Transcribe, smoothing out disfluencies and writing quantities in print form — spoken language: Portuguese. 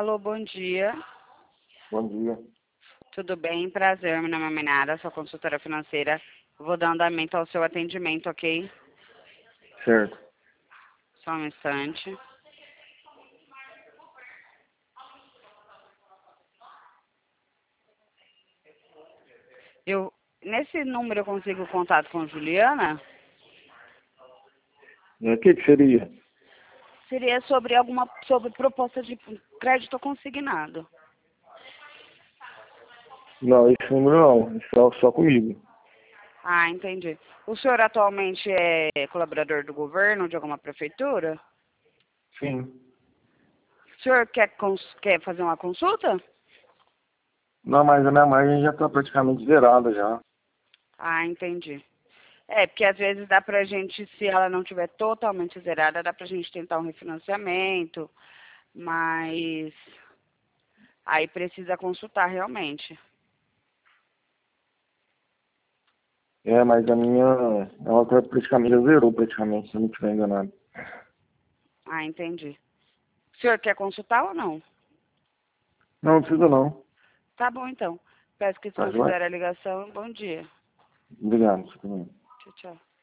Alô, bom dia. Bom dia. Tudo bem? Prazer, meu nome é Minara, sou consultora financeira. Vou dar andamento ao seu atendimento, ok? Certo. Só um instante. Nesse número eu consigo contato com Juliana? O que seria? Seria sobre proposta de crédito consignado. Não, esse número não. Só comigo. Ah, entendi. O senhor atualmente é colaborador do governo, de alguma prefeitura? Sim. O senhor quer fazer uma consulta? Não, mas a minha margem já está praticamente zerada já. Ah, entendi. Porque às vezes dá pra gente, se ela não tiver totalmente zerada, dá pra gente tentar um refinanciamento, mas aí precisa consultar realmente. Mas a minha, ela praticamente já zerou praticamente, se eu não estiver enganado. Ah, entendi. O senhor quer consultar ou não? Não precisa não. Tá bom então. Peço que Tá joia? desconsidere a ligação. Bom dia. Obrigado. Você também. Tchau, tchau.